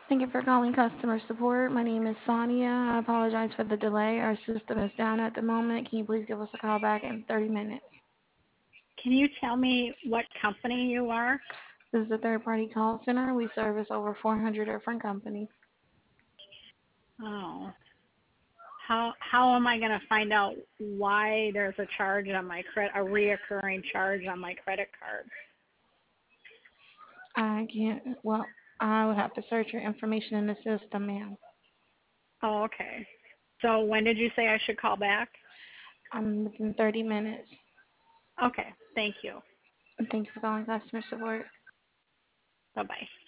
Thank you for calling customer support. My name is Sonia. I apologize for the delay. Our system is down at the moment. Can you please give us a call back in 30 minutes? Can you tell me what company you are? This is a third-party call center. We service over 400 different companies. Oh, how am I going to find out why there's a charge on my a reoccurring charge on my credit card? I can't, well, I would have to search your information in the system, ma'am. Oh, okay. So when did you say I should call back? I'm within 30 minutes. Okay, thank you. Thank you for calling customer support. Bye-bye.